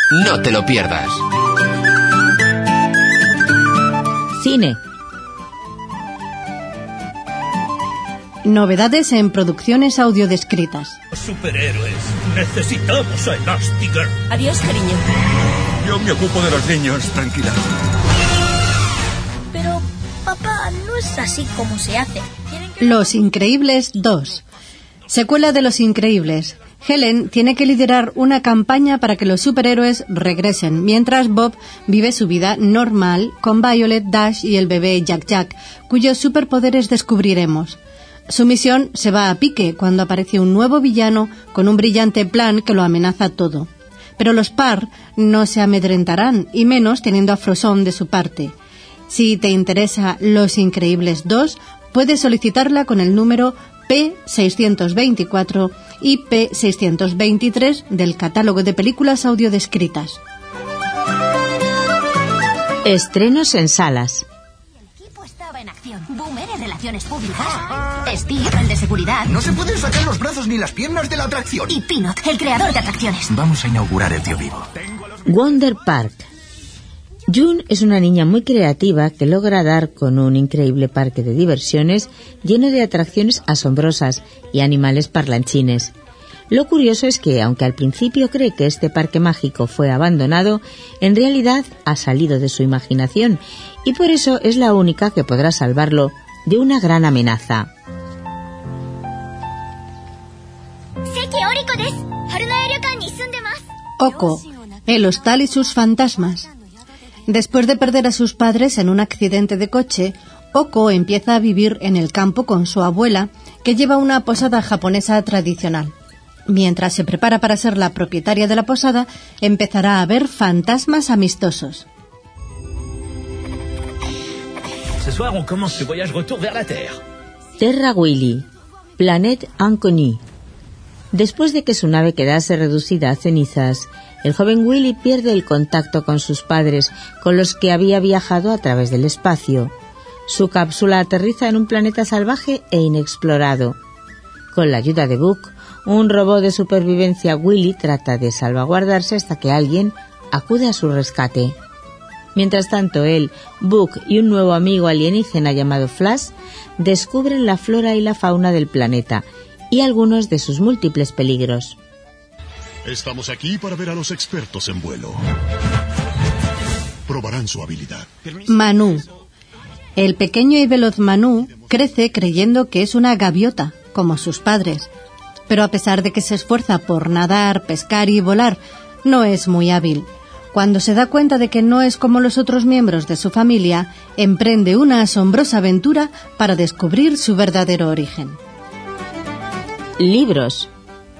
No te lo pierdas. Cine. Novedades en producciones audiodescritas. Superhéroes, necesitamos a Elastigirl. Adiós, cariño. Yo me ocupo de los niños, tranquila. Pero, papá, no es así como se hace. Los Increíbles 2. Secuela de Los Increíbles. Helen tiene que liderar una campaña para que los superhéroes regresen, mientras Bob vive su vida normal con Violet, Dash y el bebé Jack Jack, cuyos superpoderes descubriremos. Su misión se va a pique cuando aparece un nuevo villano con un brillante plan que lo amenaza todo. Pero los Parr no se amedrentarán, y menos teniendo a Frozone de su parte. Si te interesa Los Increíbles 2, puedes solicitarla con el número P624 y P623 del catálogo de películas audiodescritas. Estrenos en salas. El equipo estaba en acción. Boomer en relaciones públicas. Steve, el de seguridad. No se pueden sacar los brazos ni las piernas de la atracción. Y Peanut, el creador de atracciones. Vamos a inaugurar el tío vivo. Wonder Park. June es una niña muy creativa que logra dar con un increíble parque de diversiones lleno de atracciones asombrosas y animales parlanchines. Lo curioso es que, aunque al principio cree que este parque mágico fue abandonado, en realidad ha salido de su imaginación y por eso es la única que podrá salvarlo de una gran amenaza. Oko, el hostal y sus fantasmas. Después de perder a sus padres en un accidente de coche, Oko empieza a vivir en el campo con su abuela, que lleva una posada japonesa tradicional. Mientras se prepara para ser la propietaria de la posada, empezará a ver fantasmas amistosos. Ce soir, on commence le voyage retour vers la Terre. Terra Willy, Planète Inconnue. Después de que su nave quedase reducida a cenizas, el joven Willy pierde el contacto con sus padres, con los que había viajado a través del espacio. Su cápsula aterriza en un planeta salvaje e inexplorado. Con la ayuda de Book, un robot de supervivencia, Willy trata de salvaguardarse hasta que alguien acude a su rescate. Mientras tanto, él, Book y un nuevo amigo alienígena llamado Flash descubren la flora y la fauna del planeta y algunos de sus múltiples peligros. Estamos aquí para ver a los expertos en vuelo. Probarán su habilidad. Manu. El pequeño y veloz Manu crece creyendo que es una gaviota, como sus padres. Pero a pesar de que se esfuerza por nadar, pescar y volar, no es muy hábil. Cuando se da cuenta de que no es como los otros miembros de su familia, emprende una asombrosa aventura para descubrir su verdadero origen. Libros.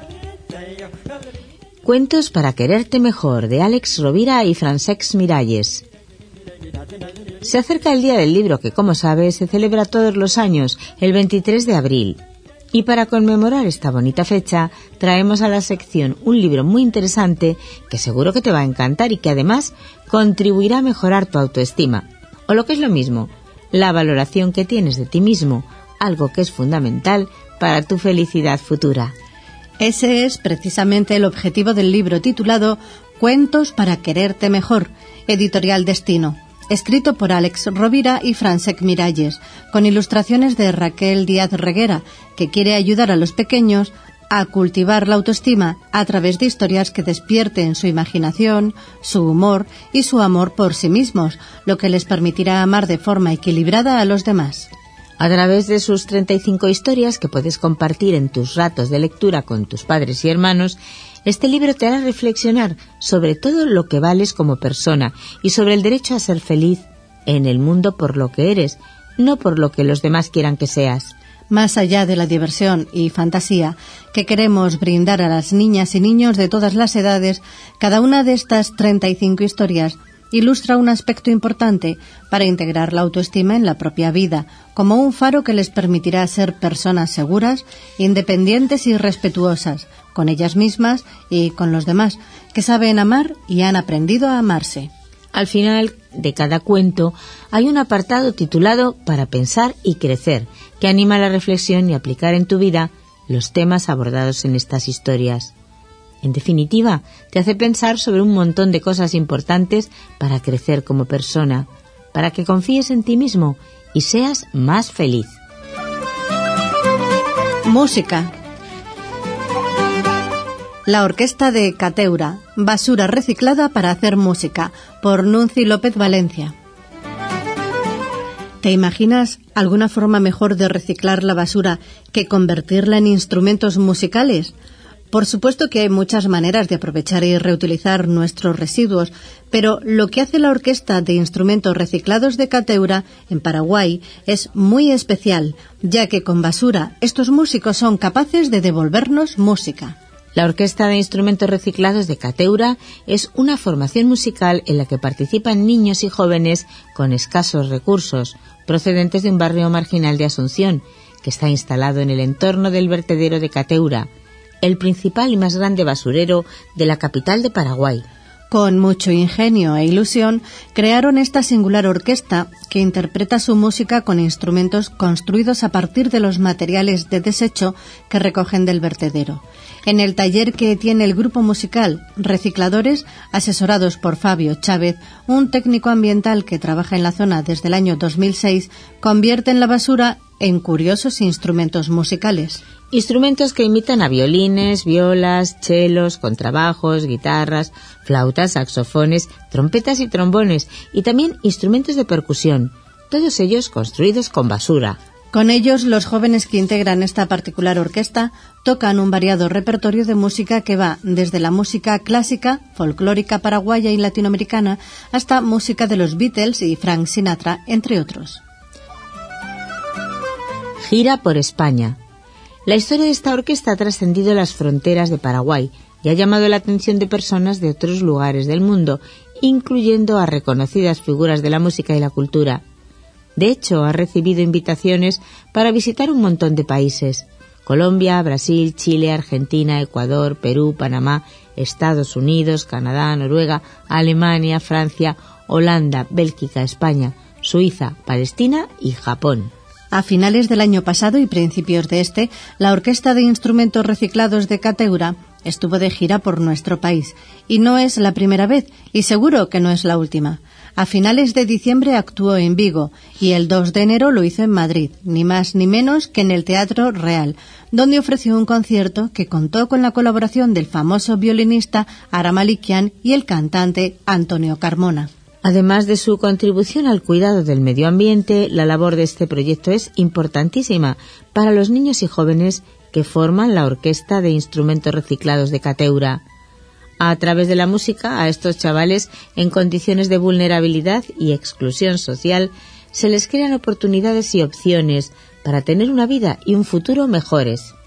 Cuentos para quererte mejor, de Alex Rovira y Francesc Miralles. Se acerca el Día del Libro que, como sabes, se celebra todos los años, el 23 de abril. Y para conmemorar esta bonita fecha, traemos a la sección un libro muy interesante que seguro que te va a encantar y que además contribuirá a mejorar tu autoestima. O lo que es lo mismo, la valoración que tienes de ti mismo, algo que es fundamental para tu felicidad futura. Ese es precisamente el objetivo del libro titulado Cuentos para quererte mejor, editorial Destino, escrito por Alex Rovira y Francesc Miralles, con ilustraciones de Raquel Díaz Reguera, que quiere ayudar a los pequeños a cultivar la autoestima a través de historias que despierten su imaginación, su humor y su amor por sí mismos, lo que les permitirá amar de forma equilibrada a los demás. A través de sus 35 historias que puedes compartir en tus ratos de lectura con tus padres y hermanos, este libro te hará reflexionar sobre todo lo que vales como persona y sobre el derecho a ser feliz en el mundo por lo que eres, no por lo que los demás quieran que seas. Más allá de la diversión y fantasía que queremos brindar a las niñas y niños de todas las edades, cada una de estas 35 historias ilustra un aspecto importante para integrar la autoestima en la propia vida, como un faro que les permitirá ser personas seguras, independientes y respetuosas, con ellas mismas y con los demás, que saben amar y han aprendido a amarse. Al final de cada cuento hay un apartado titulado Para pensar y crecer, que anima a la reflexión y aplicar en tu vida los temas abordados en estas historias. En definitiva, te hace pensar sobre un montón de cosas importantes para crecer como persona, para que confíes en ti mismo y seas más feliz. Música. La orquesta de Cateura, basura reciclada para hacer música, por Nunci López Valencia. ¿Te imaginas alguna forma mejor de reciclar la basura que convertirla en instrumentos musicales? Por supuesto que hay muchas maneras de aprovechar y reutilizar nuestros residuos, pero lo que hace la Orquesta de Instrumentos Reciclados de Cateura, en Paraguay, es muy especial, ya que con basura estos músicos son capaces de devolvernos música. La Orquesta de Instrumentos Reciclados de Cateura es una formación musical en la que participan niños y jóvenes con escasos recursos, procedentes de un barrio marginal de Asunción, que está instalado en el entorno del vertedero de Cateura, el principal y más grande basurero de la capital de Paraguay. Con mucho ingenio e ilusión, crearon esta singular orquesta que interpreta su música con instrumentos construidos a partir de los materiales de desecho que recogen del vertedero. En el taller que tiene el grupo musical Recicladores, asesorados por Fabio Chávez, un técnico ambiental que trabaja en la zona desde el año 2006, convierten la basura en curiosos instrumentos musicales. Instrumentos que imitan a violines, violas, chelos, contrabajos, guitarras, flautas, saxofones, trompetas y trombones, y también instrumentos de percusión, todos ellos construidos con basura. Con ellos, los jóvenes que integran esta particular orquesta tocan un variado repertorio de música que va desde la música clásica, folclórica paraguaya y latinoamericana, hasta música de los Beatles y Frank Sinatra, entre otros. Gira por España. La historia de esta orquesta ha trascendido las fronteras de Paraguay y ha llamado la atención de personas de otros lugares del mundo, incluyendo a reconocidas figuras de la música y la cultura. De hecho, ha recibido invitaciones para visitar un montón de países: Colombia, Brasil, Chile, Argentina, Ecuador, Perú, Panamá, Estados Unidos, Canadá, Noruega, Alemania, Francia, Holanda, Bélgica, España, Suiza, Palestina y Japón. A finales del año pasado y principios de este, la Orquesta de Instrumentos Reciclados de Cateura estuvo de gira por nuestro país. Y no es la primera vez, y seguro que no es la última. A finales de diciembre actuó en Vigo, y el 2 de enero lo hizo en Madrid, ni más ni menos que en el Teatro Real, donde ofreció un concierto que contó con la colaboración del famoso violinista Ara Malikian y el cantante Antonio Carmona. Además de su contribución al cuidado del medio ambiente, la labor de este proyecto es importantísima para los niños y jóvenes que forman la Orquesta de Instrumentos Reciclados de Cateura. A través de la música, a estos chavales en condiciones de vulnerabilidad y exclusión social, se les crean oportunidades y opciones para tener una vida y un futuro mejores.